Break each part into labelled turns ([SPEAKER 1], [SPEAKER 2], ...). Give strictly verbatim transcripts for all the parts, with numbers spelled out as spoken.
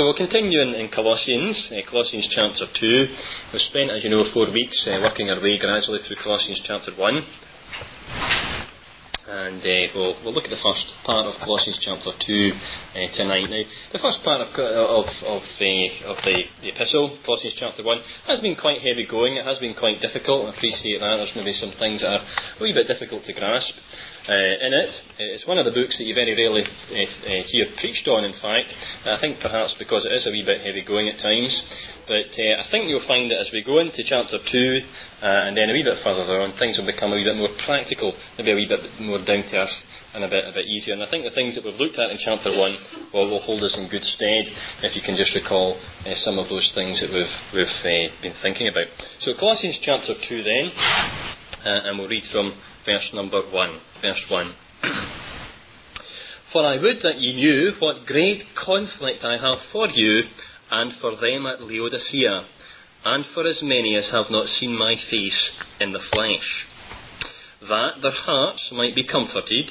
[SPEAKER 1] So we'll continue in, in Colossians, uh, Colossians chapter two. We've spent, as you know, four weeks uh, working our way gradually through Colossians chapter one. And uh, we'll, we'll look at the first part of Colossians chapter two uh, tonight. Now, the first part of of of, uh, of the, the epistle, Colossians chapter one, has been quite heavy going. It has been quite difficult. I appreciate that. There's maybe some things that are a wee bit difficult to grasp uh, in it. It's one of the books that you very rarely uh, uh, hear preached on, in fact. I think perhaps because it is a wee bit heavy going at times. But uh, I think you'll find that as we go into chapter two uh, and then a wee bit further on, things will become a wee bit more practical, maybe a wee bit more down to earth and a bit a bit easier. And I think the things that we've looked at in chapter one will, will hold us in good stead if you can just recall uh, some of those things that we've we've uh, been thinking about. So Colossians chapter two then, uh, and we'll read from verse number one. Verse one. For I would that ye knew what great conflict I have for you and for them at Laodicea, and for as many as have not seen my face in the flesh, that their hearts might be comforted,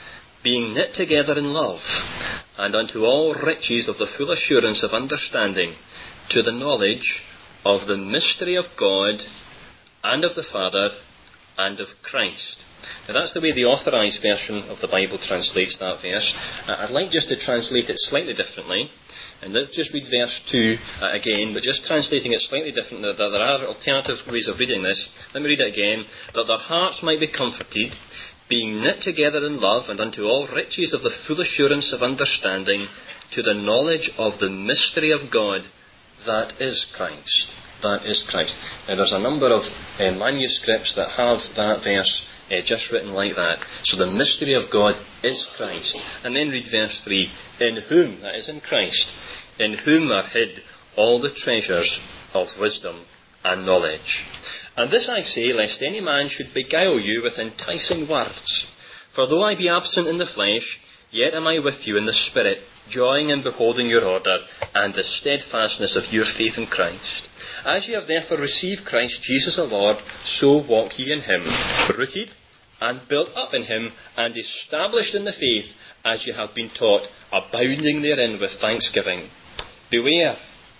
[SPEAKER 1] being knit together in love, and unto all riches of the full assurance of understanding, to the knowledge of the mystery of God, and of the Father, and of Christ. Now that's the way the Authorised Version of the Bible translates that verse. I'd like just to translate it slightly differently. And let's just read verse two uh, again, but just translating it slightly different. There are alternative ways of reading this. Let me read it again. That their hearts might be comforted, being knit together in love, and unto all riches of the full assurance of understanding, to the knowledge of the mystery of God, that is Christ. That is Christ. Now there's a number of uh, manuscripts that have that verse Uh, just written like that. So the mystery of God is Christ. And then read verse three. In whom, that is in Christ, in whom are hid all the treasures of wisdom and knowledge. And this I say, lest any man should beguile you with enticing words. For though I be absent in the flesh, yet am I with you in the spirit, joying in beholding your order, and the steadfastness of your faith in Christ. As ye have therefore received Christ Jesus our Lord, so walk ye in him, rooted and built up in him, and established in the faith, as ye have been taught, abounding therein with thanksgiving. Beware,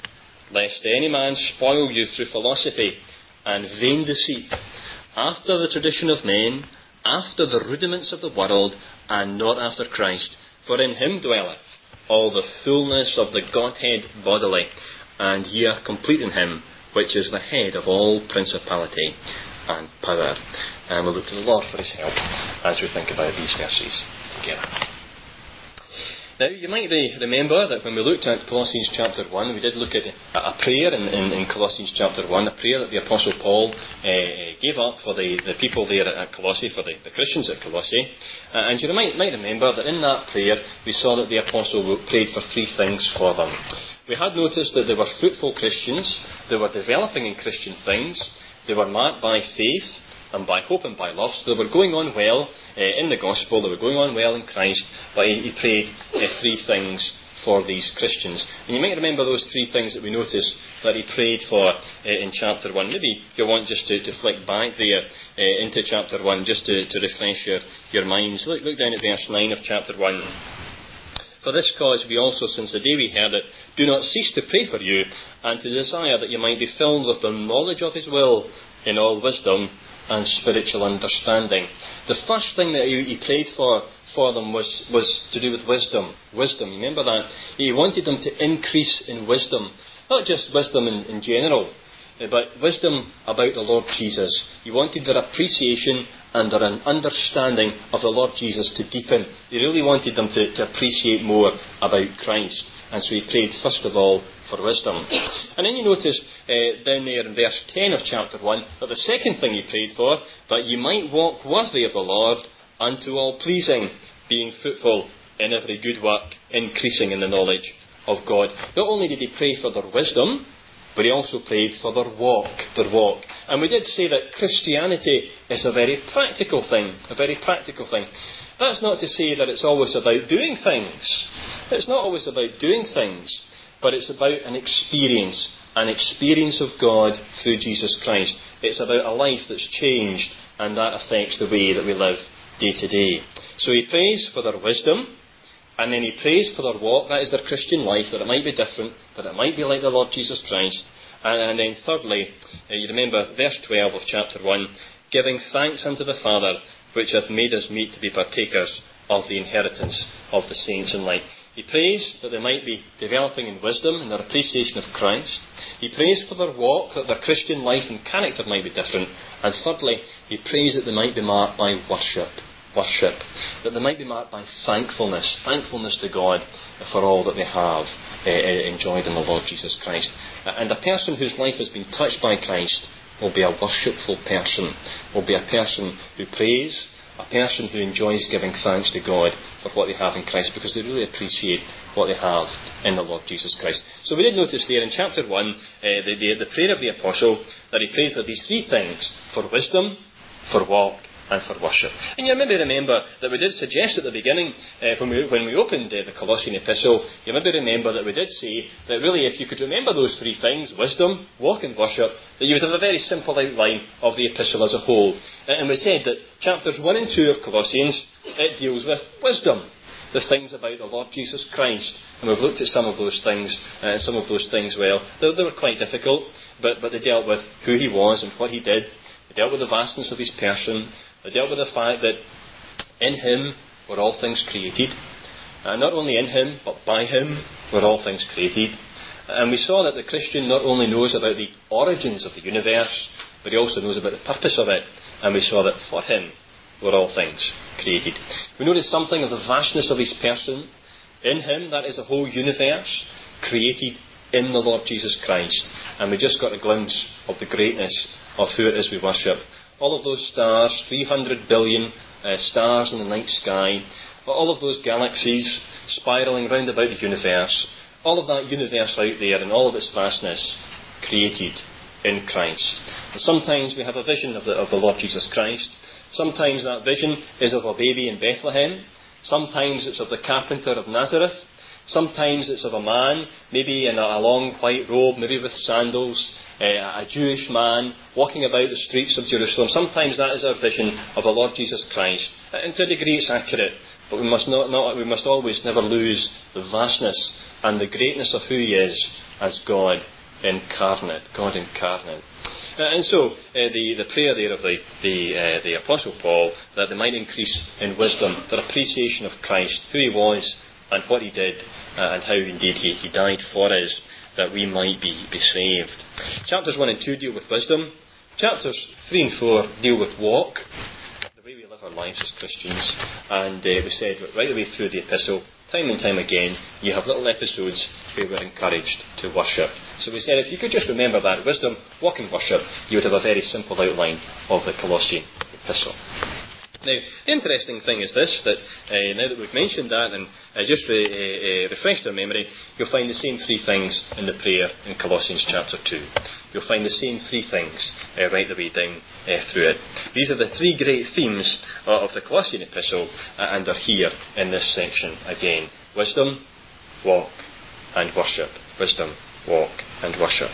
[SPEAKER 1] lest any man spoil you through philosophy and vain deceit, after the tradition of men, after the rudiments of the world, and not after Christ. For in him dwelleth all the fullness of the Godhead bodily, and ye are complete in him, which is the head of all principality and power. And we'll look to the Lord for his help as we think about these verses together. Now, you might remember that when we looked at Colossians chapter one, we did look at a prayer in, in, in Colossians chapter one, a prayer that the Apostle Paul uh, gave up for the, the people there at Colossae, for the, the Christians at Colossae. Uh, and you might, might remember that in that prayer, we saw that the Apostle prayed for three things for them. We had noticed that they were fruitful Christians, they were developing in Christian things, they were marked by faith and by hope and by love. So they were going on well uh, in the gospel, they were going on well in Christ, but he, he prayed uh, three things for these Christians. And you might remember those three things that we noticed that he prayed for uh, in chapter one. Maybe you want just to, to flick back there uh, into chapter one, just to, to refresh your, your minds. Look, look down at verse nine of chapter one. For this cause we also, since the day we heard it, do not cease to pray for you, and to desire that you might be filled with the knowledge of his will in all wisdom and spiritual understanding. The first thing that he, he prayed for for them was, was to do with wisdom. Wisdom, remember that? He wanted them to increase in wisdom. Not just wisdom in, in general, but wisdom about the Lord Jesus. He wanted their appreciation and their understanding of the Lord Jesus to deepen. He really wanted them to, to appreciate more about Christ. And so he prayed first of all for wisdom. And then you notice uh, down there in verse ten of chapter one that the second thing he prayed for, that ye might walk worthy of the Lord unto all pleasing, being fruitful in every good work, increasing in the knowledge of God. Not only did he pray for their wisdom, but he also prayed for their walk, their walk. And we did say that Christianity is a very practical thing, a very practical thing. That's not to say that it's always about doing things. It's not always about doing things, but it's about an experience, an experience of God through Jesus Christ. It's about a life that's changed, and that affects the way that we live day to day. So he prays for their wisdom, And then he prays for their walk, that is their Christian life, that it might be different, that it might be like the Lord Jesus Christ. And, and then thirdly, uh, you remember verse twelve of chapter one, giving thanks unto the Father, which hath made us meet to be partakers of the inheritance of the saints in light. He prays that they might be developing in wisdom and their appreciation of Christ. He prays for their walk, that their Christian life and character might be different. And thirdly, he prays that they might be marked by worship. Worship. That they might be marked by thankfulness. Thankfulness to God for all that they have uh, enjoyed in the Lord Jesus Christ. And a person whose life has been touched by Christ will be a worshipful person. Will be a person who prays, a person who enjoys giving thanks to God for what they have in Christ, because they really appreciate what they have in the Lord Jesus Christ. So we did notice there in chapter one, uh, the, the, the prayer of the apostle, that he prayed for these three things: for wisdom, for walk, and for worship. And you maybe remember that we did suggest at the beginning, uh, when we when we opened uh, the Colossian epistle, you maybe remember that we did say that really if you could remember those three things, wisdom, walk and worship, that you would have a very simple outline of the epistle as a whole. Uh, and we said that chapters one and two of Colossians, it deals with wisdom, the things about the Lord Jesus Christ. And we've looked at some of those things, uh, some of those things well. They, they were quite difficult, but, but they dealt with who he was and what he did. They dealt with the vastness of his person. They dealt with the fact that in him were all things created. And not only in him, but by him were all things created. And we saw that the Christian not only knows about the origins of the universe, but he also knows about the purpose of it. And we saw that for him were all things created. We noticed something of the vastness of his person. In him, that is a whole universe created in the Lord Jesus Christ. And we just got a glimpse of the greatness of who it is we worship. All of those stars, three hundred billion uh, stars in the night sky, all of those galaxies spiralling round about the universe, all of that universe out there and all of its vastness created in Christ. And sometimes we have a vision of the, of the Lord Jesus Christ. Sometimes that vision is of a baby in Bethlehem. Sometimes it's of the carpenter of Nazareth. Sometimes it's of a man, maybe in a, a long white robe, maybe with sandals, uh, a Jewish man walking about the streets of Jerusalem. Sometimes that is our vision of the Lord Jesus Christ. And to a degree it's accurate, but we must not, not we must always never lose the vastness and the greatness of who he is as God incarnate. God incarnate. Uh, and so uh, the, the prayer there of the, the, uh, the Apostle Paul, that they might increase in wisdom, their appreciation of Christ, who he was, and what he did, uh, and how indeed he, he died for us, that we might be, be saved. Chapters one and two deal with wisdom. Chapters three and four deal with walk, the way we live our lives as Christians. And uh, we said right away through the epistle, time and time again, you have little episodes where we're encouraged to worship. So we said if you could just remember that, wisdom, walk and worship, you would have a very simple outline of the Colossian epistle. Now, the interesting thing is this, that uh, now that we've mentioned that and uh, just re- uh, uh, refreshed our memory, you'll find the same three things in the prayer in Colossians chapter two. You'll find the same three things uh, right the way down uh, through it. These are the three great themes uh, of the Colossian epistle, uh, and are here in this section again. Wisdom, walk, and worship. Wisdom, walk, and worship.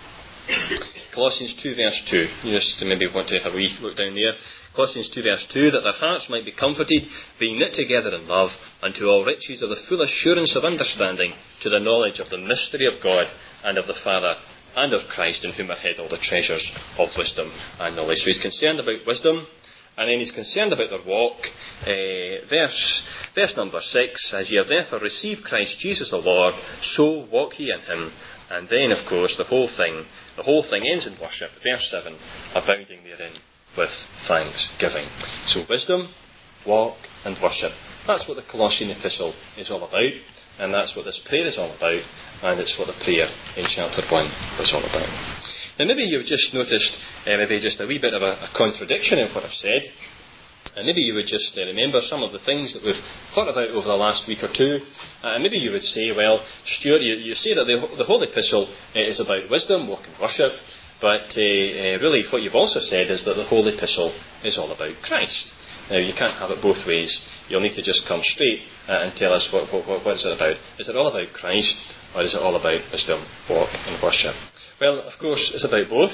[SPEAKER 1] Colossians two verse two. You just maybe want to have a wee look down there. Colossians two verse two, that their hearts might be comforted, being knit together in love, unto all riches of the full assurance of understanding, to the knowledge of the mystery of God, and of the Father, and of Christ, in whom are hid all the treasures of wisdom and knowledge. So he's concerned about wisdom, and then he's concerned about their walk. Uh, verse, verse number six, as ye have therefore received Christ Jesus the Lord, so walk ye in him. And then, of course, the whole thing, the whole thing ends in worship. Verse seven, abounding therein with thanksgiving. So wisdom, walk, and worship. That's what the Colossian epistle is all about, and that's what this prayer is all about, and it's what the prayer in chapter one was all about. Now maybe you've just noticed uh, maybe just a wee bit of a, a contradiction in what I've said, and maybe you would just uh, remember some of the things that we've thought about over the last week or two, uh, and maybe you would say, well, Stuart, you, you say that the, the whole epistle uh, is about wisdom, walk and worship, but uh, uh, really what you've also said is that the whole epistle is all about Christ. Now you can't have it both ways. You'll need to just come straight uh, and tell us what, what, what is it about. Is it all about Christ, or is it all about wisdom, walk and worship? Well, of course, it's about both.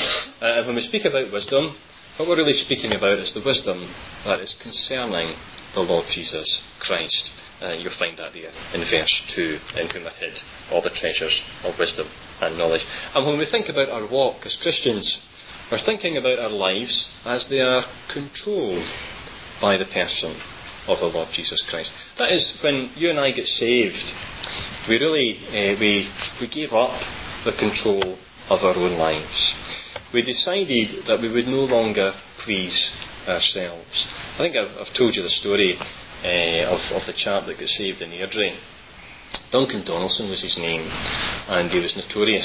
[SPEAKER 1] Uh, and when we speak about wisdom, what we're really speaking about is the wisdom that is concerning the Lord Jesus Christ. Uh, you'll find that there in verse two, in whom are hid all the treasures of wisdom and knowledge. And when we think about our walk as Christians, we're thinking about our lives as they are controlled by the person of the Lord Jesus Christ. That is, when you and I get saved, we really uh, we we gave up the control of our own lives. We decided that we would no longer please ourselves. I think I've, I've told you the story uh, of, of the chap that got saved in Airdrie. Duncan Donaldson was his name, and he was notorious.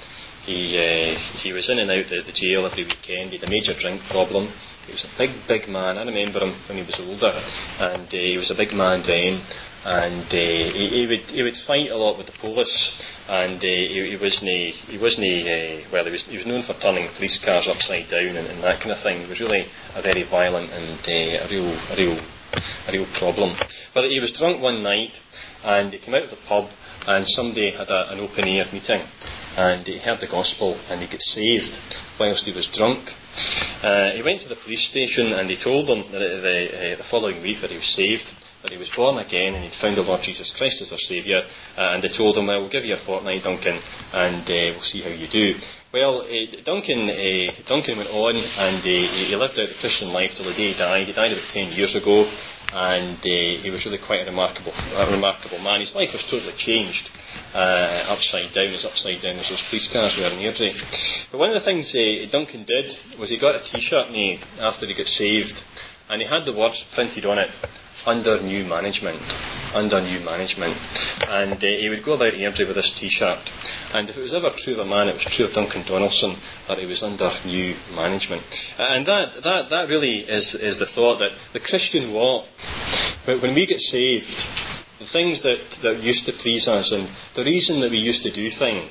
[SPEAKER 1] He uh, he was in and out the, the jail every weekend. He had a major drink problem. He was a big, big man. I remember him when he was older, and uh, he was a big man then. And uh, he, he would he would fight a lot with the police, and uh, he, he wasn't he wasn't uh, well he was he was known for turning police cars upside down and, and that kind of thing. He was really a very violent and uh, a real a real a real problem. But he was drunk one night, and he came out of the pub, and somebody had a, an open air meeting, and he heard the gospel, and he got saved whilst he was drunk. Uh, he went to the police station, and he told them that the, uh, the following week that he was saved, that he was born again, and he'd found the Lord Jesus Christ as their Saviour. Uh, and they told him, well, we'll give you a fortnight, Duncan, and uh, we'll see how you do. Well, uh, Duncan uh, Duncan went on, and uh, he lived out the Christian life till the day he died. He died about ten years ago, and uh, he was really quite a remarkable, a remarkable man. His life was totally changed, uh, upside down, as upside down as those police cars were in Airdrie. But one of the things uh, Duncan did was he got a T-shirt made after he got saved, and he had the words printed on it, under new management, under new management. And uh, he would go about Airdrie with this T-shirt. And if it was ever true of a man, it was true of Duncan Donaldson, that he was under new management. And that that, that really is, is the thought that the Christian walk, when we get saved, the things that, that used to please us and the reason that we used to do things,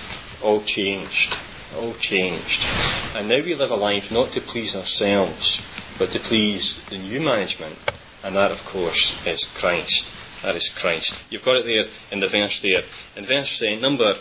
[SPEAKER 1] all changed. All changed. And now we live a life not to please ourselves, but to please the new management. And that, of course, is Christ. That is Christ. You've got it there in the verse there. In verse uh, number,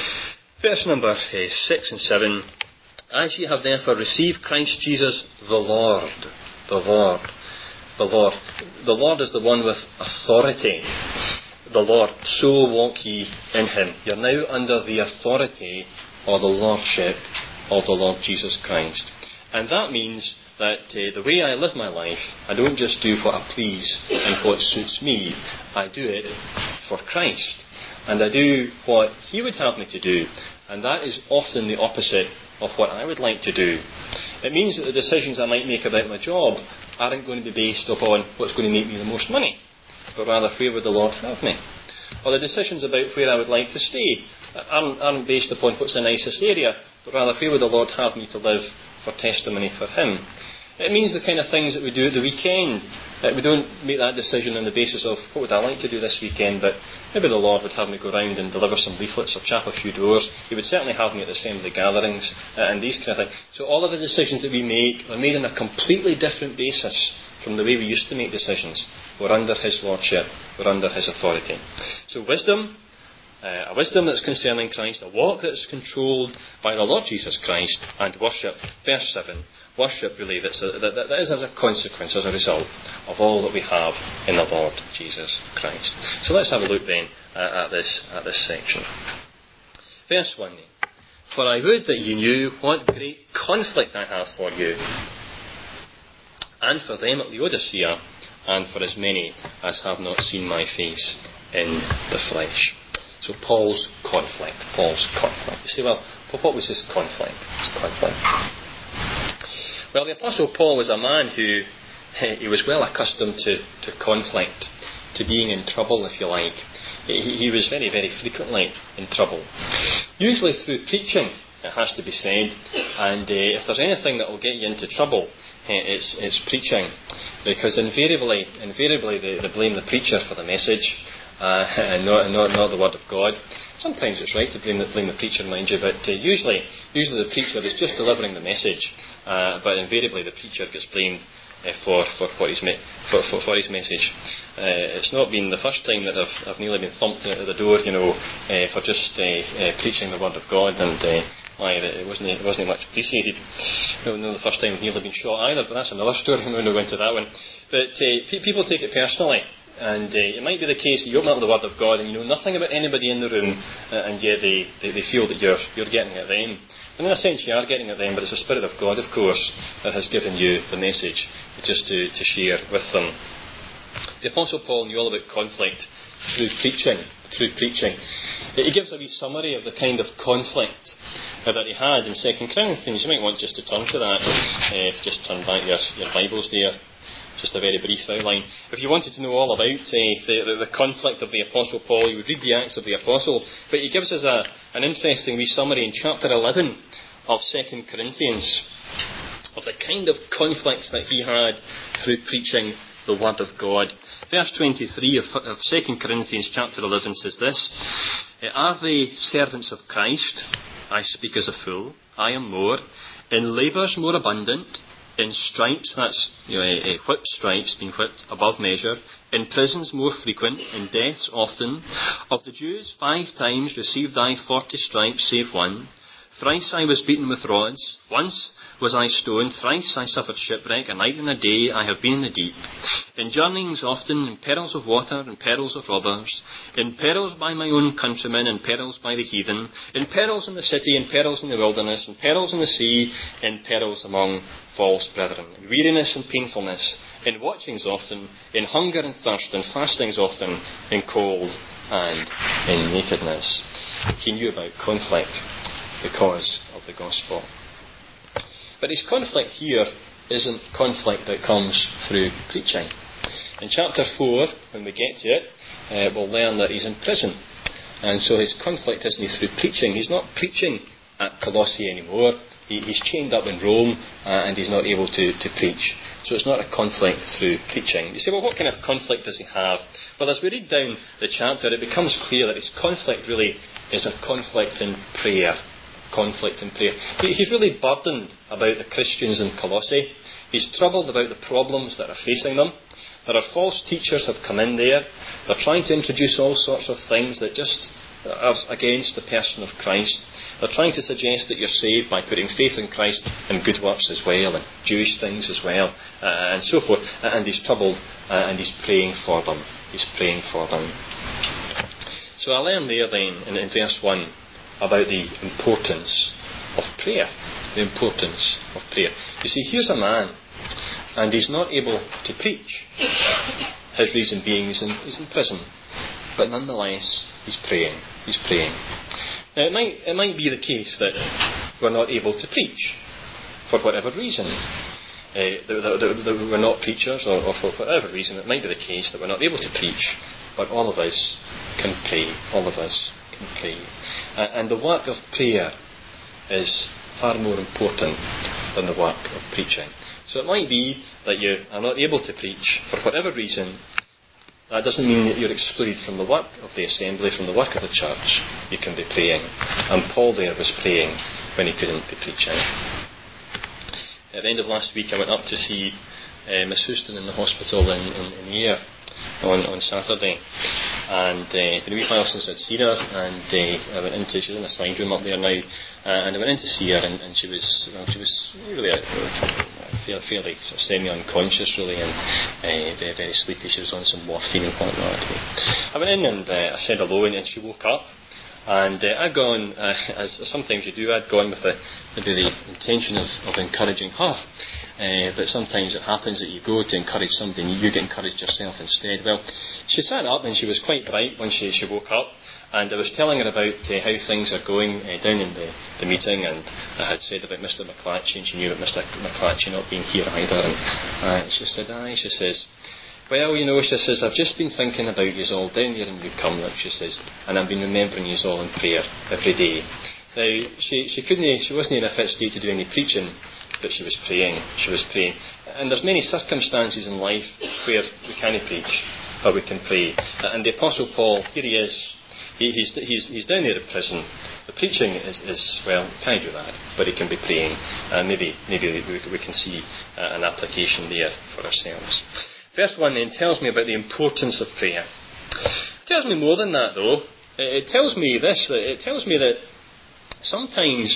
[SPEAKER 1] verse number uh, six and seven. As ye have therefore received Christ Jesus the Lord, the Lord, the Lord. The Lord is the one with authority. The Lord. So walk ye in him. You're now under the authority or the lordship of the Lord Jesus Christ. And that means that uh, the way I live my life, I don't just do what I please and what suits me. I do it for Christ. And I do what He would have me to do. And that is often the opposite of what I would like to do. It means that the decisions I might make about my job aren't going to be based upon what's going to make me the most money, but rather where would the Lord have me. Or the decisions about where I would like to stay aren't, aren't based upon what's the nicest area, but rather where would the Lord have me to live for testimony for Him. It means the kind of things that we do at the weekend. That we don't make that decision on the basis of what would I like to do this weekend, but maybe the Lord would have me go round and deliver some leaflets or chap a few doors. He would certainly have me at the assembly gatherings uh, and these kind of things. So all of the decisions that we make are made on a completely different basis from the way we used to make decisions. We're under His lordship. We're under His authority. So wisdom. Uh, a wisdom that's concerning Christ, a walk that's controlled by the Lord Jesus Christ, and worship. Verse seven, worship really that's a, that, that is as a consequence, as a result of all that we have in the Lord Jesus Christ. So let's have a look then uh, at this at this section. Verse one then. For I would that ye knew what great conflict I have for you, and for them at Laodicea, and for as many as have not seen my face in the flesh. So Paul's conflict, Paul's conflict. You say, well, what was his conflict? His conflict. Well, the Apostle Paul was a man who, he was well accustomed to, to conflict, to being in trouble, if you like. He, he was very, very frequently in trouble. Usually through preaching, it has to be said, and uh, if there's anything that will get you into trouble, it's, it's preaching, because invariably, invariably they, they blame the preacher for the message. Uh, and not, not, not the Word of God. Sometimes it's right to blame the, blame the preacher, mind you, but uh, usually, usually the preacher is just delivering the message, uh, but invariably the preacher gets blamed uh, for, for, what he's me- for, for, for his message. Uh, it's not been the first time that I've, I've nearly been thumped out of the door, you know, uh, for just uh, uh, preaching the Word of God, and uh, Aye, it wasn't it wasn't much appreciated. No, no, the first time we've nearly been shot either, but that's another story. We won't go into that one. But uh, pe- people take it personally. And uh, it might be the case that you open up the Word of God and you know nothing about anybody in the room, uh, and yet they, they, they feel that you're you're getting at them. And in a sense you are getting at them, but it's the Spirit of God, of course, that has given you the message just to, to share with them. The Apostle Paul knew all about conflict through preaching. Through preaching. He gives a wee summary of the kind of conflict uh, that he had in Second Corinthians. You might want just to turn to that. Uh, just turn back your, your Bibles there. Just a very brief outline. If you wanted to know all about uh, the, the, the conflict of the Apostle Paul, you would read the Acts of the Apostle. But he gives us a, an interesting wee summary in chapter eleven of Second Corinthians of the kind of conflict that he had through preaching the Word of God. Verse twenty-three of, of Second Corinthians chapter eleven says this: Are they servants of Christ? I speak as a fool. I am more. In labours more abundant. In stripes, that's you know, a, a whip stripes, being whipped above measure. In prisons more frequent. In deaths often. Of the Jews five times received I forty stripes, save one. Thrice I was beaten with rods. Once was I stoned. Thrice I suffered shipwreck. A night and a day I have been in the deep. In journeyings often, in perils of water, in perils of robbers. In perils by my own countrymen, in perils by the heathen. In perils in the city, in perils in the wilderness. In perils in the sea, in perils among false brethren. In weariness and painfulness. In watchings often. In hunger and thirst. In fastings often. In cold and in nakedness. He knew about conflict because of the gospel. But his conflict here isn't conflict that comes through preaching. In chapter four, when we get to it, uh, we'll learn that he's in prison. And so his conflict isn't through preaching. He's not preaching at Colossae anymore. He, he's chained up in Rome uh, and he's not able to, to preach. So it's not a conflict through preaching. You say, well, what kind of conflict does he have? Well, as we read down the chapter, it becomes clear that his conflict really is a conflict in prayer. Conflict in prayer. He, he's really burdened about the Christians in Colossae. He's troubled about the problems that are facing them. There are false teachers have come in there. They're trying to introduce all sorts of things that just are against the person of Christ. They're trying to suggest that you're saved by putting faith in Christ and good works as well, and Jewish things as well, uh, and so forth. And he's troubled, uh, and he's praying for them. He's praying for them. So I learn there then, in, in verse one, about the importance of prayer. The importance of prayer. You see, here's a man, and he's not able to preach. His reason being he's in, he's in prison. But nonetheless, he's praying. He's praying. Now, it might, it might be the case that we're not able to preach for whatever reason. Uh, that, that, that we're not preachers, or, or for whatever reason, it might be the case that we're not able to preach. But all of us can pray. All of us can pray. Uh, and the work of prayer is far more important than the work of preaching. So it might be that you are not able to preach for whatever reason. That doesn't mean that you're excluded from the work of the assembly, from the work of the church. You can be praying. And Paul there was praying when he couldn't be preaching. At the end of last week I went up to see uh, Miss Houston in the hospital in, in, in Ayr on, on Saturday. And uh, it's been a wee while since I'd seen her, and uh, I went into, she's in a side room up there now, uh, and I went in to see her, and, and she was, well, she was really uh, fairly, fairly sort of semi-unconscious really, and uh, very, very sleepy. She was on some morphine and whatnot. I went in and uh, I said hello, and, and she woke up. And uh, I'd gone, uh, as sometimes you do, I'd gone with the, with the intention of, of encouraging her. Uh, but sometimes it happens that you go to encourage somebody and you get encouraged yourself instead. Well, she sat up and she was quite bright when she, she woke up. And I was telling her about uh, how things are going uh, down in the, the meeting, and I had said about Mister McClatchy, and she knew about Mister McClatchy not being here either. And uh, she said, aye, she says, well, you know, she says, I've just been thinking about yous all down there in New Cumnock, she says, and I've been remembering yous all in prayer every day. Now, she, she couldn't, she wasn't in a fit state to do any preaching, but she was praying, she was praying. And there's many circumstances in life where we can't preach, but we can pray. And the Apostle Paul, here he is, he, he's, he's, he's down there in prison. The preaching is, is, well, can't do that, but he can be praying. And maybe, maybe we, we can see uh, an application there for ourselves. Verse one then tells me about the importance of prayer. It tells me more than that, though. It tells me this, that it tells me that sometimes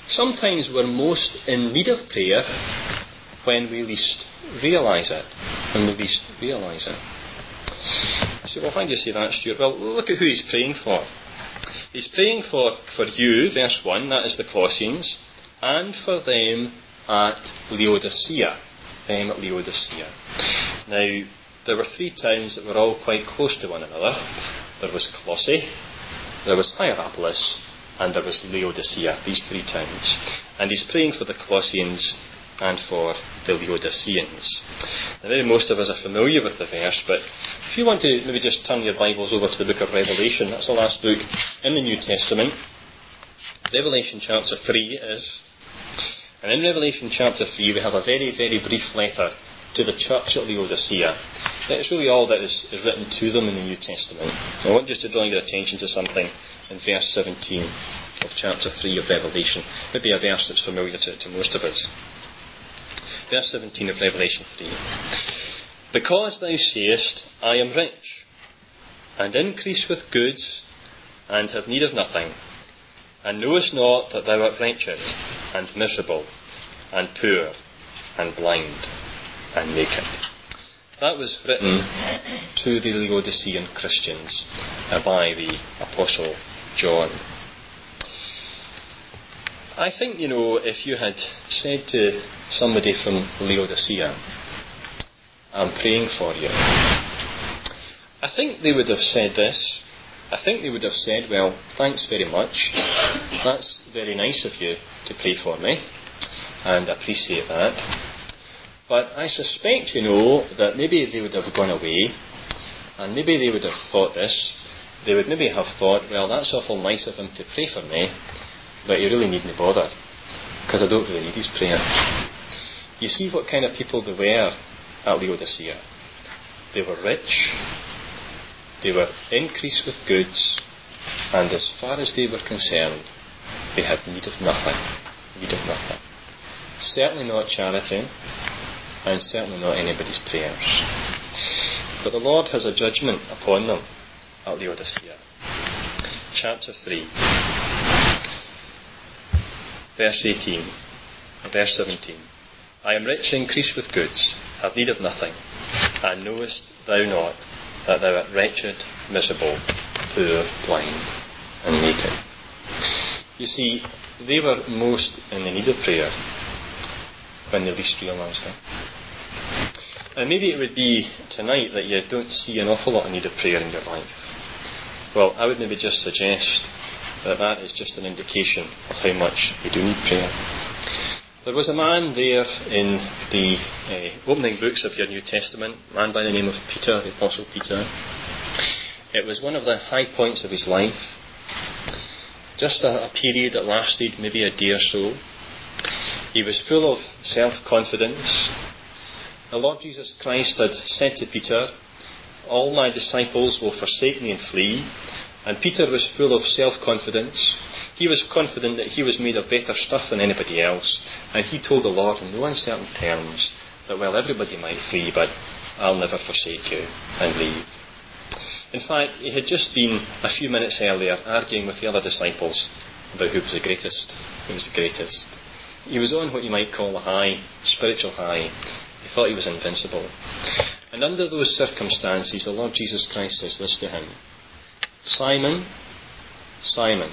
[SPEAKER 1] sometimes we're most in need of prayer when we least realise it. When we least realise it. I say, well, why do you say that, Stuart? Well, look at who he's praying for. He's praying for, for you, verse one, that is the Colossians, and for them at Laodicea. Them at Laodicea. Now, there were three towns that were all quite close to one another. There was Colossae, there was Hierapolis, and there was Laodicea, these three towns. And he's praying for the Colossians and for the Laodiceans. Now, maybe most of us are familiar with the verse, but if you want to maybe just turn your Bibles over to the book of Revelation, that's the last book in the New Testament. Revelation chapter three is. And in Revelation chapter three we have a very, very brief letter to the church at Laodicea. It's really all that is, is written to them in the New Testament. So I want just to draw your attention to something in verse seventeen of chapter three of Revelation. Maybe a verse that's familiar to, to most of us. Verse seventeen of Revelation three. Because thou sayest, I am rich, and increase with goods, and have need of nothing, and knowest not that thou art wretched, and miserable, and poor, and blind, and naked. That was written to the Laodicean Christians uh, by the Apostle John. I think, you know, if you had said to somebody from Laodicea, I'm praying for you, I think they would have said this. I think they would have said, well, thanks very much. That's very nice of you to pray for me, and I appreciate that. But I suspect, you know, that maybe they would have gone away, and maybe they would have thought this. They would maybe have thought, well, that's awful nice of him to pray for me, but you really needn't bother, because I don't really need his prayer. You see what kind of people they were at Laodicea. They were rich, they were increased with goods, and as far as they were concerned, they had need of nothing. Need of nothing. Certainly not charity, and certainly not anybody's prayers. But the Lord has a judgment upon them at Laodicea. Chapter three, verse eighteen, and verse seventeen. I am rich, increased with goods, have need of nothing, and knowest thou not that thou art wretched, miserable, poor, blind, and naked. You see, they were most in the need of prayer when they least realised it. And maybe it would be tonight that you don't see an awful lot of need of prayer in your life. Well, I would maybe just suggest that that is just an indication of how much we do need prayer. There was a man there in the uh, opening books of your New Testament, a man by the name of Peter, the Apostle Peter. It was one of the high points of his life. Just a, a period that lasted maybe a day or so. He was full of self-confidence. The Lord Jesus Christ had said to Peter, all my disciples will forsake me and flee. And Peter was full of self-confidence. He was confident that he was made of better stuff than anybody else. And he told the Lord in no uncertain terms that, well, everybody might flee, but I'll never forsake you, and leave. In fact, he had just been a few minutes earlier arguing with the other disciples about who was the greatest, who was the greatest. He was on what you might call a high, spiritual high. He thought he was invincible. And under those circumstances, the Lord Jesus Christ says this to him, Simon, Simon,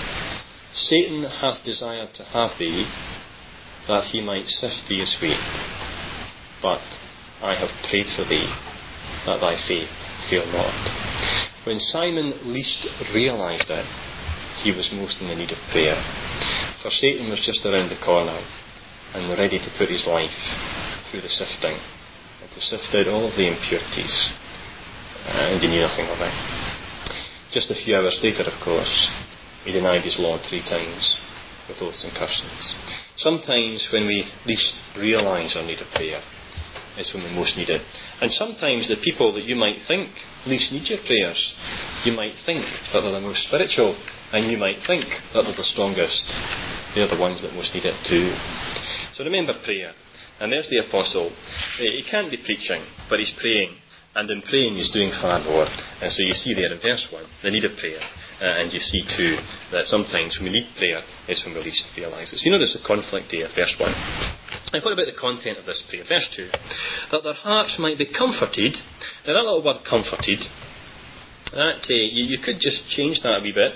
[SPEAKER 1] Satan hath desired to have thee, that he might sift thee as wheat. But I have prayed for thee, that thy faith fail not. When Simon least realised it, he was most in the need of prayer. For Satan was just around the corner, and ready to put his life through the sifting, and to sift out all of the impurities. And he knew nothing of it. Just a few hours later, of course, he denied his Lord three times with oaths and curses. Sometimes when we least realise our need of prayer is when we most need it. And sometimes the people that you might think least need your prayers, you might think that they're the most spiritual, and you might think that they're the strongest. They're the ones that most need it too. So remember prayer. And there's the apostle. He can't be preaching, but he's praying. And in praying he's doing far more. And so you see there in verse one, the need of prayer. Uh, and you see too that sometimes when we need prayer is when we least realise it. So you notice the conflict there, verse one. And what about the content of this prayer? Verse two. That their hearts might be comforted. Now that little word comforted, that uh, you, you could just change that a wee bit.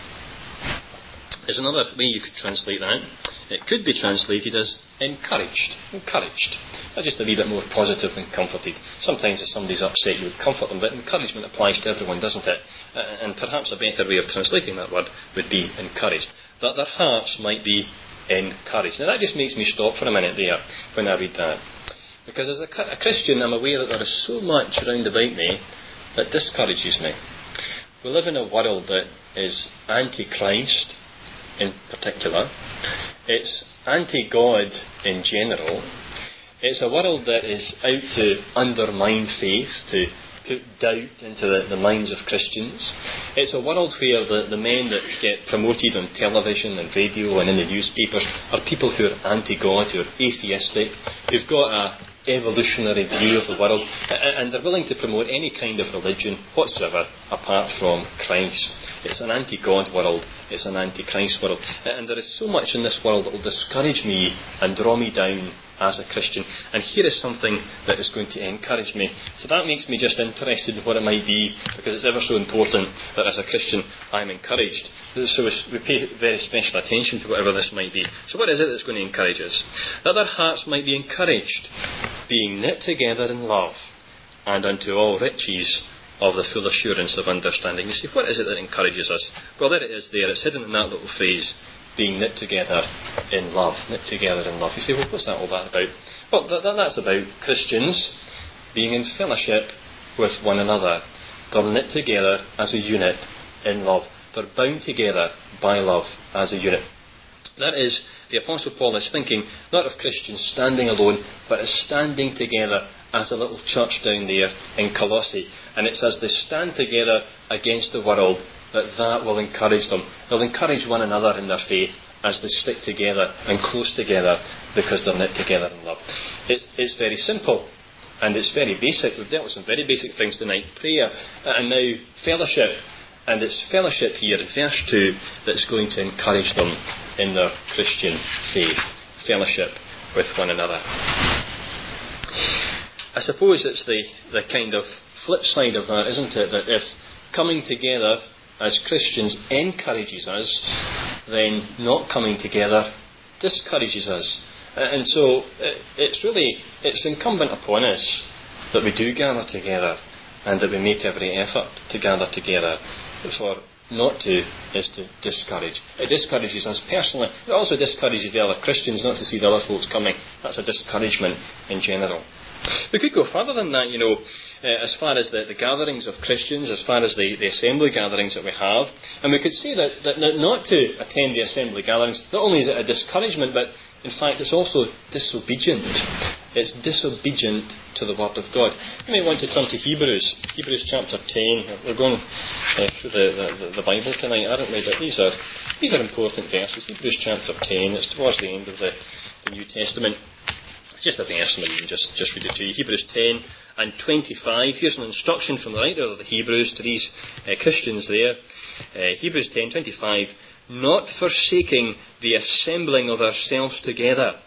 [SPEAKER 1] There's another way you could translate that. It could be translated as encouraged. Encouraged. That's just a wee bit more positive than comforted. Sometimes if somebody's upset you would comfort them, but encouragement applies to everyone, doesn't it? Uh, and perhaps a better way of translating that word would be encouraged. That their hearts might be encouraged. Now that just makes me stop for a minute there when I read that. Because as a, a Christian I'm aware that there is so much around about me that discourages me. We live in a world that is anti-Christ in particular. It's anti-God in general. It's a world that is out to undermine faith, to put doubt into the, the minds of Christians. It's a world where the, the men that get promoted on television and radio and in the newspapers are people who are anti-God, who are atheistic, who've got a evolutionary view of the world, and they're willing to promote any kind of religion whatsoever apart from Christ. It's an anti-God world, it's an anti-Christ world, and there is so much in this world that will discourage me and draw me down as a Christian. And here is something that is going to encourage me. So that makes me just interested in what it might be, because it's ever so important that as a Christian I'm encouraged. So we pay very special attention to whatever this might be. So what is it that's going to encourage us? That their hearts might be encouraged, being knit together in love, and unto all riches of the full assurance of understanding. You see, what is it that encourages us? Well, there it is there. It's hidden in that little phrase, being knit together in love. Knit together in love. You say, well, what's that all that about? Well, that, that's about Christians being in fellowship with one another. They're knit together as a unit in love. They're bound together by love as a unit. That is, the Apostle Paul is thinking not of Christians standing alone, but as standing together as a little church down there in Colossae. And it's as they stand together against the world that that will encourage them. They'll encourage one another in their faith as they stick together and close together because they're knit together in love. It's, it's very simple and it's very basic. We've dealt with some very basic things tonight. Prayer and now fellowship. And it's fellowship here in verse two that's going to encourage them in their Christian faith. Fellowship with one another. I suppose it's the, the kind of flip side of that, isn't it? That if coming together as Christians encourages us, then not coming together discourages us. And so it's really, it's incumbent upon us that we do gather together and that we make every effort to gather together. For not to is to discourage. It discourages us personally. It also discourages the other Christians not to see the other folks coming. That's a discouragement in general. We could go further than that, you know, uh, as far as the, the gatherings of Christians, as far as the, the assembly gatherings that we have. And we could say that, that not to attend the assembly gatherings, not only is it a discouragement, but in fact it's also disobedient. It's disobedient to the Word of God. You may want to turn to Hebrews, Hebrews chapter ten. We're going uh, through the, the, the Bible tonight, aren't we? But these are these are important verses. Hebrews chapter ten, it's towards the end of the, the New Testament. It's just a verse, and we can just, just read it to you. Hebrews ten and twenty-five. Here's an instruction from the writer of the Hebrews to these uh, Christians there. Uh, Hebrews ten twenty-five. Not forsaking the assembling of ourselves together,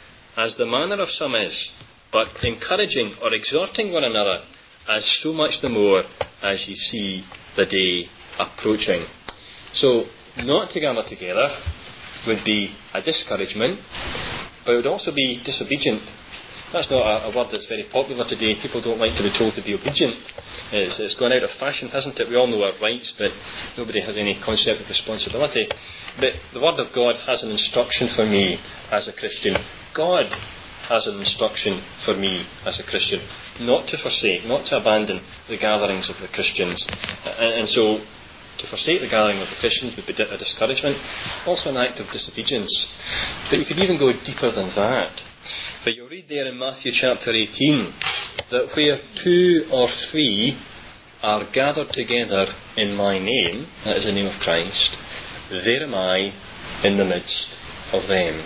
[SPEAKER 1] as the manner of some is, but encouraging or exhorting one another, as so much the more as ye see the day approaching. So, not to gather together would be a discouragement, but it would also be disobedient. That's not a, a word that's very popular today. People don't like to be told to be obedient. It's, it's gone out of fashion, hasn't it? We all know our rights, but nobody has any concept of responsibility. But the Word of God has an instruction for me as a Christian. God has an instruction for me as a Christian, not to forsake, not to abandon the gatherings of the Christians. And, and so, to forsake the gathering of the Christians would be a discouragement, also an act of disobedience. But you could even go deeper than that. For you'll read there in Matthew chapter eighteen that where two or three are gathered together in my name, that is the name of Christ, there am I in the midst of them.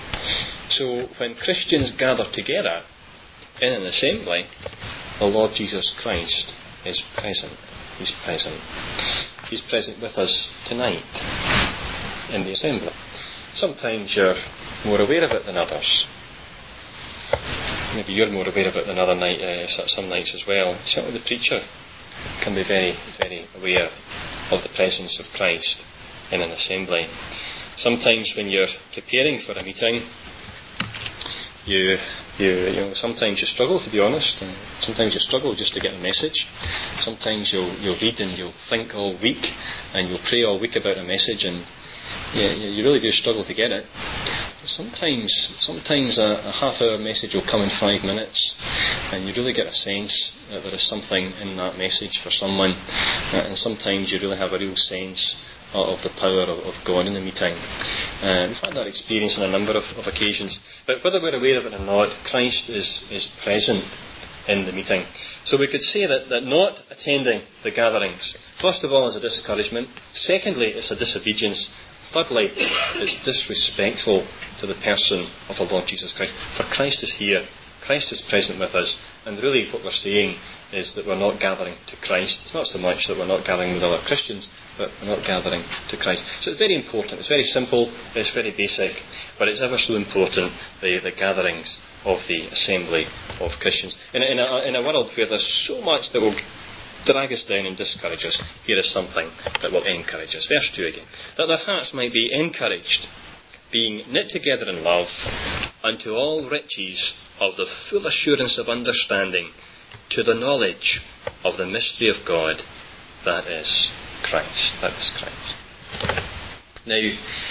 [SPEAKER 1] So when Christians gather together in an assembly, the Lord Jesus Christ is present. He's present. He's present with us tonight in the assembly. Sometimes you're more aware of it than others. Maybe you're more aware of it than other night, uh, some nights as well. Certainly the preacher can be very, very aware of the presence of Christ in an assembly. Sometimes when you're preparing for a meeting, you, you, you know, sometimes you struggle, to be honest. And sometimes you struggle just to get a message. Sometimes you'll, you'll read and you'll think all week, and you'll pray all week about a message, and yeah, you really do struggle to get it. Sometimes, sometimes a, a half-hour message will come in five minutes, and you really get a sense that there is something in that message for someone. Uh, and sometimes you really have a real sense of the power of, of God in the meeting. Uh, we've had that experience on a number of, of occasions. But whether we're aware of it or not, Christ is, is present in the meeting. So we could say that, that not attending the gatherings, first of all, is a discouragement. Secondly, it's a disobedience. Thirdly, it's disrespectful to the person of the Lord Jesus Christ. For Christ is here, Christ is present with us, and really what we're saying is that we're not gathering to Christ. It's not so much that we're not gathering with other Christians, but we're not gathering to Christ. So it's very important, it's very simple, it's very basic, but it's ever so important, the, the gatherings of the assembly of Christians. In a, in, a, in a world where there's so much that will drag us down and discourage us, here is something that will encourage us. Verse two again. That their hearts might be encouraged, being knit together in love, unto all riches of the full assurance of understanding, to the knowledge of the mystery of God, that is Christ. That is Christ. Now,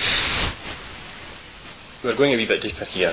[SPEAKER 1] we're going a wee bit deeper here.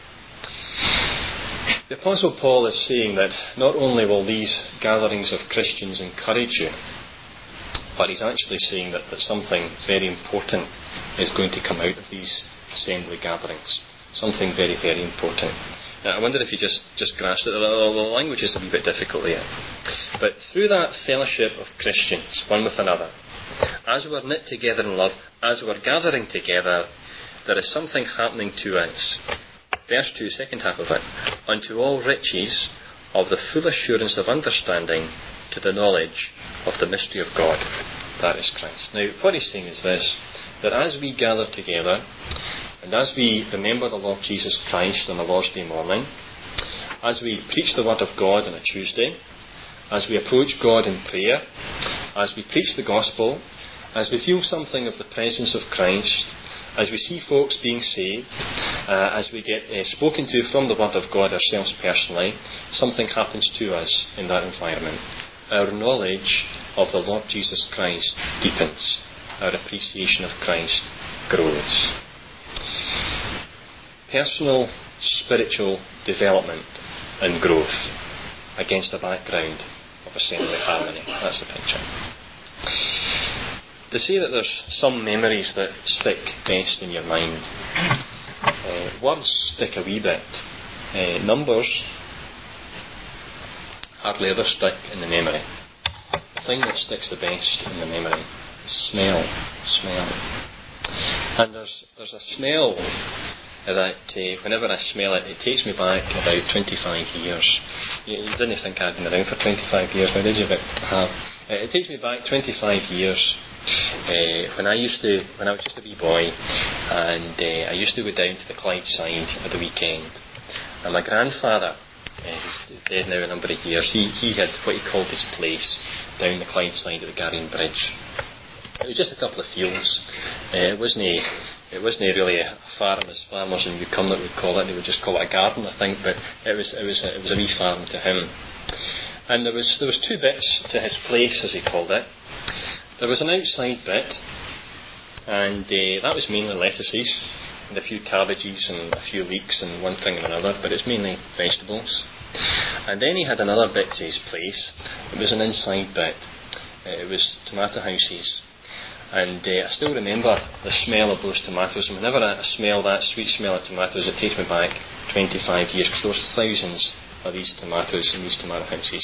[SPEAKER 1] The Apostle Paul is saying that not only will these gatherings of Christians encourage you, but he's actually saying that, that something very important is going to come out of these assembly gatherings. Something very, very important. Now, I wonder if you just, just grasped it. The, the language is a wee bit difficult here. But through that fellowship of Christians, one with another, as we're knit together in love, as we're gathering together, there is something happening to us. Verse two, second half of it. Unto all riches of the full assurance of understanding, to the knowledge of the mystery of God, that is Christ. Now, what he's saying is this, that as we gather together, and as we remember the Lord Jesus Christ on the Lord's Day morning, as we preach the Word of God on a Tuesday, as we approach God in prayer, as we preach the Gospel, as we feel something of the presence of Christ, as we see folks being saved, uh, as we get uh, spoken to from the Word of God ourselves personally, something happens to us in that environment. Our knowledge of the Lord Jesus Christ deepens. Our appreciation of Christ grows. Personal spiritual development and growth against a background of assembly harmony. That's the picture. They say that there's some memories that stick best in your mind. Uh, words stick a wee bit. Uh, numbers hardly ever stick in the memory. The thing that sticks the best in the memory is smell. Smell. And there's there's a smell that uh, whenever I smell it, it takes me back about twenty-five years. You, you didn't think I'd been around for twenty-five years now, did you? But I have. Uh, it takes me back twenty-five years. Uh, when I used to, when I was just a wee boy, and uh, I used to go down to the Clydeside at the weekend, and my grandfather, uh, who's dead now a number of years, he, he had what he called his place down the Clydeside at the Garrion Bridge. It was just a couple of fields. Uh, it wasn't a, it wasn't a really a farm as farmers in Newcombe would call it. They would just call it a garden, I think. But it was it was a, it was a wee farm to him. And there was there was two bits to his place, as he called it. There was an outside bit, and uh, that was mainly lettuces, and a few cabbages and a few leeks and one thing and another, but it's mainly vegetables. And then he had another bit to his place. It was an inside bit. Uh, it was tomato houses. And uh, I still remember the smell of those tomatoes. And whenever I smell that sweet smell of tomatoes, it takes me back twenty-five years, because there were thousands of these tomatoes in these tomato houses.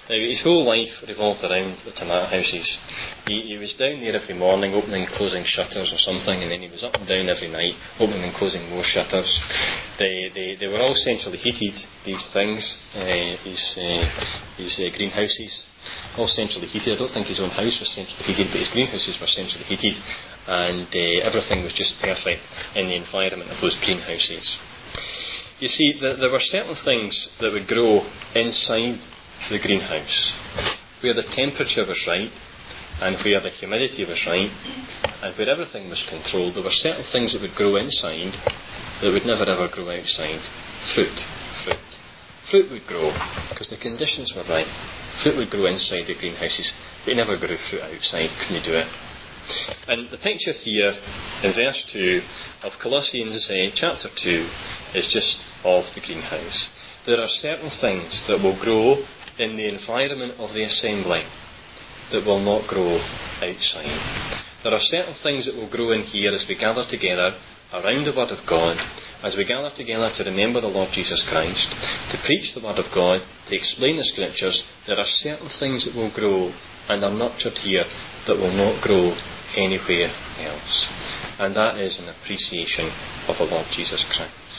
[SPEAKER 1] Now, his whole life revolved around the tomato houses. He, he was down there every morning opening and closing shutters or something, and then he was up and down every night opening and closing more shutters. They, they, they were all centrally heated, these things, uh, these, uh, these uh, greenhouses, all centrally heated. I don't think his own house was centrally heated, but his greenhouses were centrally heated, and uh, everything was just perfect in the environment of those greenhouses. You see, th- there were certain things that would grow inside the greenhouse, where the temperature was right, and where the humidity was right, and where everything was controlled. There were certain things that would grow inside that would never ever grow outside. Fruit, fruit. Fruit would grow, because the conditions were right. Fruit would grow inside the greenhouses, but it never grew fruit outside, couldn't do it. And the picture here, in verse two of Colossians uh, chapter two, is just of the greenhouse. There are certain things that will grow in the environment of the assembly that will not grow outside. There are certain things that will grow in here as we gather together around the Word of God, as we gather together to remember the Lord Jesus Christ, to preach the Word of God, to explain the Scriptures. There are certain things that will grow and are nurtured here that will not grow anywhere else. And that is an appreciation of the Lord Jesus Christ.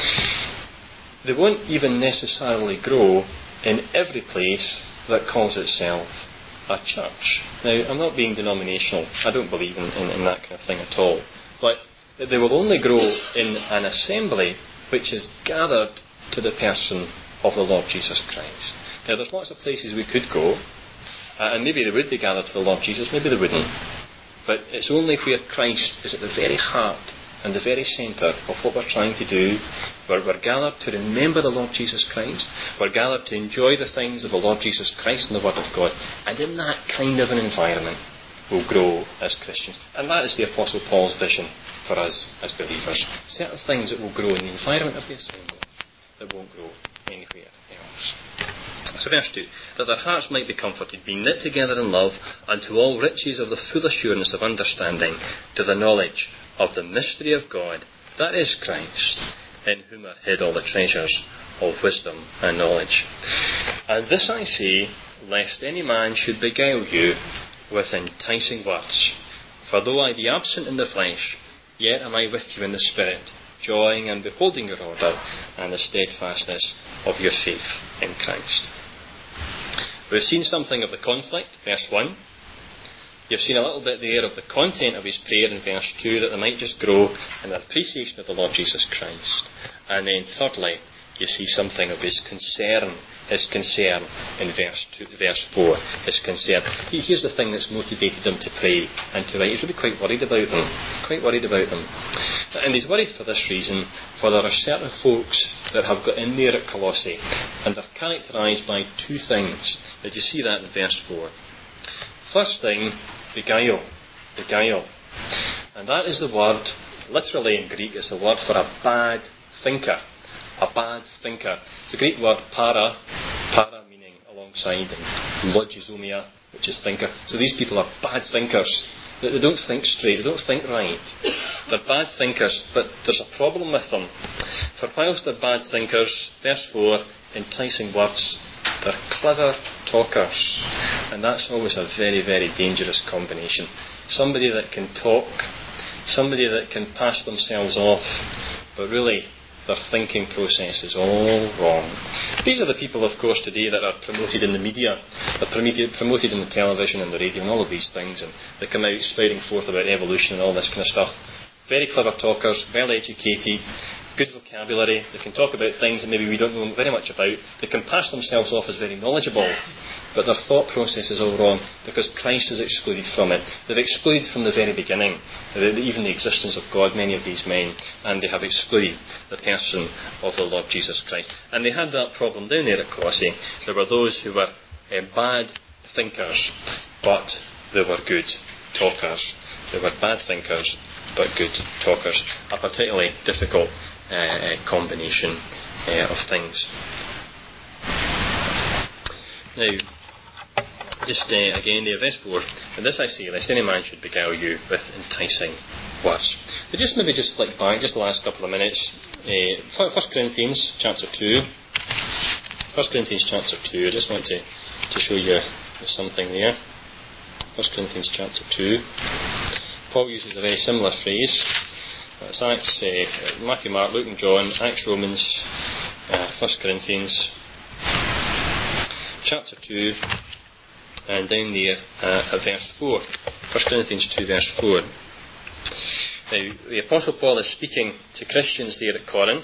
[SPEAKER 1] They won't even necessarily grow in every place that calls itself a church. Now, I'm not being denominational. I don't believe in, in, in that kind of thing at all. But they will only grow in an assembly which is gathered to the person of the Lord Jesus Christ. Now, there's lots of places we could go, uh, and maybe they would be gathered to the Lord Jesus, maybe they wouldn't. But it's only where Christ is at the very heart and the very centre of what we're trying to do. We're, we're gathered to remember the Lord Jesus Christ. We're gathered to enjoy the things of the Lord Jesus Christ and the Word of God. And in that kind of an environment, we'll grow as Christians. And that is the Apostle Paul's vision for us as believers. Certain things that will grow in the environment of the assembly that won't grow anywhere else. So verse two, that their hearts might be comforted, being knit together in love, unto all riches of the full assurance of understanding, to the knowledge of the mystery of God, that is Christ, in whom are hid all the treasures of wisdom and knowledge. And this I say, lest any man should beguile you with enticing words. For though I be absent in the flesh, yet am I with you in the Spirit, joying and beholding your order and the steadfastness of your faith in Christ. We've seen something of the conflict, verse one. You've seen a little bit there of the content of his prayer in verse two, that they might just grow in their appreciation of the Lord Jesus Christ. And then thirdly, you see something of his concern, his concern in verse two, verse four, his concern. Here's the thing that's motivated him to pray and to write. He's really quite worried about them, quite worried about them. And he's worried for this reason, for there are certain folks that have got in there at Colossae, and they're characterised by two things. Did you see that in verse four? First thing, beguile, beguile. And that is the word, literally in Greek, it's the word for a bad thinker. A bad thinker. It's a Greek word, para, para meaning alongside, and logizomia, which is thinker. So these people are bad thinkers. They, they don't think straight, they don't think right. They're bad thinkers, but there's a problem with them. For whilst they're bad thinkers, verse four, enticing words, they're clever talkers. And that's always a very, very dangerous combination. Somebody that can talk, somebody that can pass themselves off, but really their thinking process is all wrong. These are the people, of course, today that are promoted in the media. They're promoted, promoted in the television and the radio and all of these things, and they come out spouting forth about evolution and all this kind of stuff. Very clever talkers, well educated, good vocabulary. They can talk about things that maybe we don't know very much about. They can pass themselves off as very knowledgeable, but their thought process is all wrong because Christ is excluded from it. They've excluded from the very beginning even the existence of God, many of these men, and they have excluded the person of the Lord Jesus Christ. And they had that problem down there at Colossae. There were those who were uh, bad thinkers, but they were good talkers. They were bad thinkers, but good talkers. A particularly difficult uh, combination uh, of things. Now, just uh, again there, verse four. And this I say, lest any man should beguile you with enticing words. But just maybe just flick back, just the last couple of minutes. Uh, First Corinthians chapter two. First Corinthians chapter two. I just want to, to show you something there. First Corinthians chapter two. Paul uses a very similar phrase. It's Acts, uh, Matthew, Mark, Luke and John, Acts, Romans, uh, First Corinthians chapter two, and down there uh, at verse four. First Corinthians two verse four. Now, the Apostle Paul is speaking to Christians there at Corinth,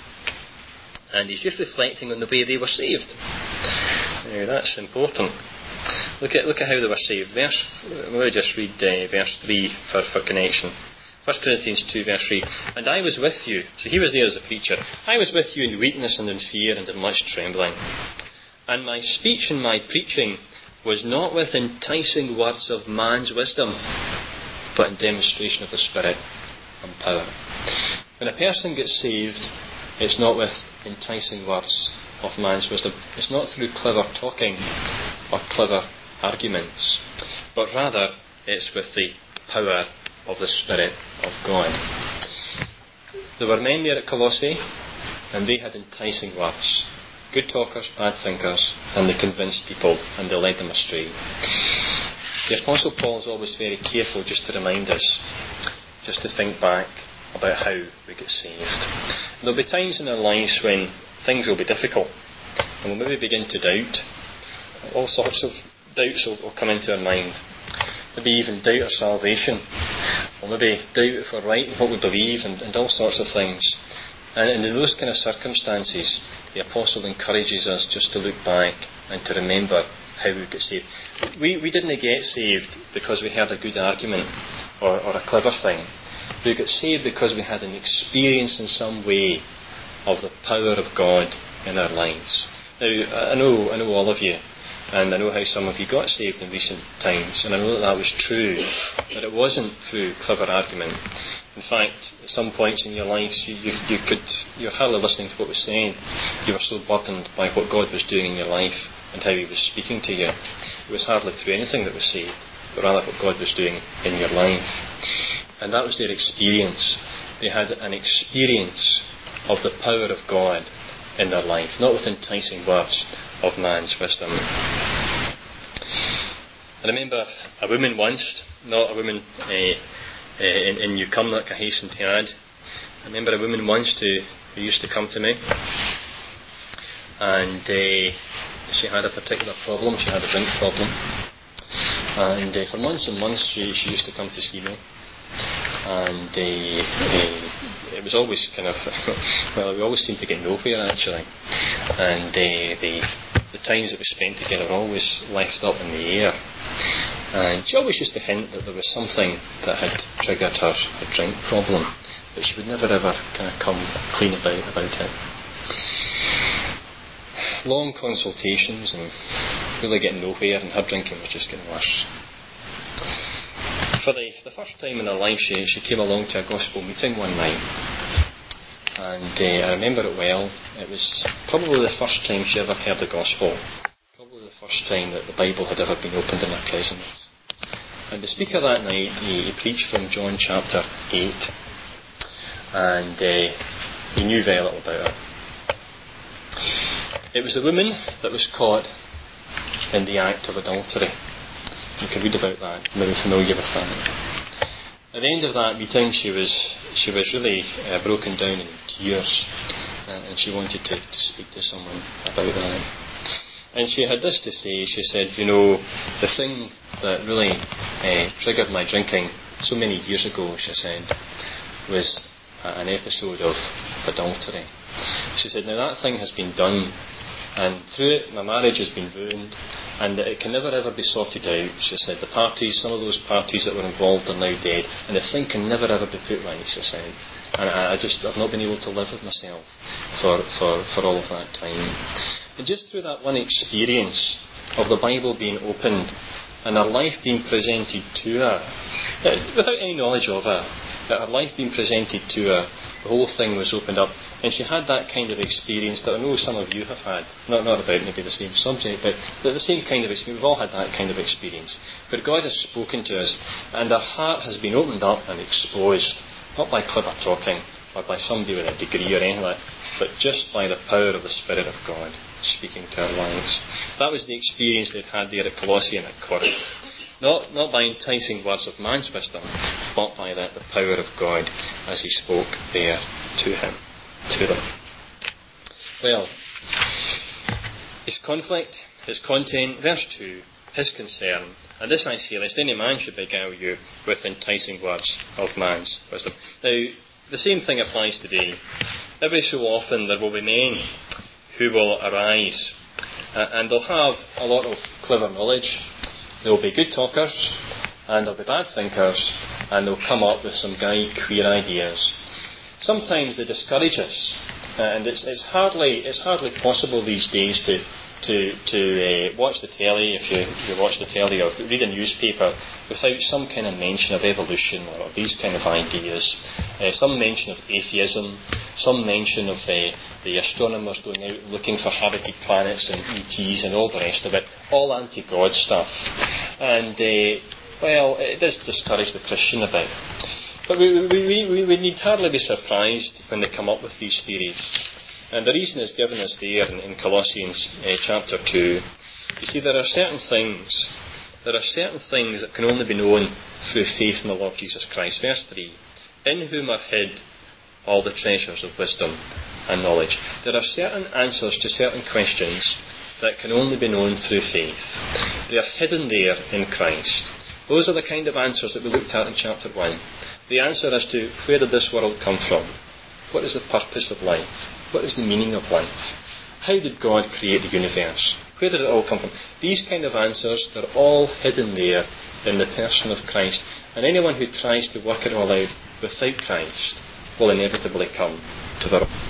[SPEAKER 1] and he's just reflecting on the way they were saved. Now, that's important. Look at look at how they were saved. Verse, we'll just read uh, verse three for, for connection. First Corinthians two verse three. And I was with you. So he was there as a preacher. I was with you in weakness and in fear and in much trembling. And my speech and my preaching was not with enticing words of man's wisdom, but in demonstration of the Spirit and power. When a person gets saved, it's not with enticing words of man's wisdom. It's not through clever talking or clever arguments, but rather it's with the power of the Spirit of God. There were men there at Colossae, and they had enticing words. Good talkers, bad thinkers, and they convinced people and they led them astray. The Apostle Paul is always very careful just to remind us, just to think back about how we get saved. There'll be times in our lives when things will be difficult, and we'll maybe begin to doubt. All sorts of doubts will, will come into our mind. Maybe even doubt our salvation, or maybe doubt if we're right in what we believe, and, and all sorts of things. And in those kind of circumstances, the Apostle encourages us just to look back and to remember how we get saved. We, we didn't get saved because we heard a good argument or, or a clever thing. We got saved because we had an experience in some way of the power of God in our lives. Now, I know, I know all of you, and I know how some of you got saved in recent times, and I know that that was true, but it wasn't through clever argument. In fact, at some points in your lives, you, you, you could, you were hardly listening to what was said. You were so burdened by what God was doing in your life and how He was speaking to you. It was hardly through anything that was saved, but rather what God was doing in your life. And that was their experience. They had an experience of the power of God in their life, not with enticing words of man's wisdom. I remember a woman once, not a woman uh, uh, in, in Newcumnock, I hasten to add. I remember a woman once to, who used to come to me, and uh, she had a particular problem. She had a drink problem, and uh, for months and months she, she used to come to see me, and uh, uh, it was always kind of well, we always seemed to get nowhere actually, and uh, the the times that we spent together were always left up in the air, and she always used to hint that there was something that had triggered her, her drink problem, but she would never ever kind of come clean about about it. Long consultations and really getting nowhere, and her drinking was just getting worse. For the, the first time in her life, she, she came along to a gospel meeting one night, and uh, I remember it well. It was probably the first time she ever heard the gospel, probably the first time that the Bible had ever been opened in her presence. And the speaker that night, he, he preached from John chapter eight, and uh, he knew very little about her. It was the woman that was caught in the act of adultery. You can read about that, maybe familiar with that. At the end of that meeting, she was she was really uh, broken down in tears, uh, and she wanted to, to speak to someone about that. And she had this to say. She said, you know, the thing that really uh, triggered my drinking so many years ago, she said, was uh, an episode of adultery. She said, now that thing has been done, and through it my marriage has been ruined, and it can never ever be sorted out. She said, the parties, some of those parties that were involved are now dead, and the thing can never ever be put right, she said. And I, I just, I've not been able to live with myself for, for, for all of that time. And just through that one experience of the Bible being opened and her life being presented to her, without any knowledge of her, that her life being presented to her, the whole thing was opened up, and she had that kind of experience that I know some of you have had, not, not about maybe the same subject, but the same kind of experience. We've all had that kind of experience, where God has spoken to us, and our heart has been opened up and exposed, not by clever talking, or by somebody with a degree or anything like that, but just by the power of the Spirit of God speaking to our lives. That was the experience they'd had there at Colossae and at Corinth. Not, not by enticing words of man's wisdom, but by that the power of God as he spoke there to him, to them. Well, his conflict, his content, verse two, his concern, and this I say, lest any man should beguile you with enticing words of man's wisdom. Now, the same thing applies today. Every so often there will be men who will arise, uh, and they'll have a lot of clever knowledge. They'll be good talkers, and they'll be bad thinkers, and they'll come up with some guy queer ideas. Sometimes they discourage us, uh, and it's, it's hardly it's hardly possible these days to to to uh, watch the telly, if you, you watch the telly or read a newspaper, without some kind of mention of evolution or these kind of ideas. Uh, some mention of atheism, some mention of uh, the astronomers going out looking for habited planets and E Ts and all the rest of it, all anti-God stuff. And, uh, well, it does discourage the Christian a bit. But we, we, we, we need hardly be surprised when they come up with these theories. And the reason is given us there in, in Colossians uh, chapter two. You see, there are certain things, there are certain things that can only be known through faith in the Lord Jesus Christ. Verse three, in whom are hid all the treasures of wisdom and knowledge. There are certain answers to certain questions that can only be known through faith. They are hidden there in Christ. Those are the kind of answers that we looked at in chapter one. The answer as to where did this world come from? What is the purpose of life? What is the meaning of life? How did God create the universe? Where did it all come from? These kind of answers, they're all hidden there in the person of Christ. And anyone who tries to work it all out without Christ will inevitably come to the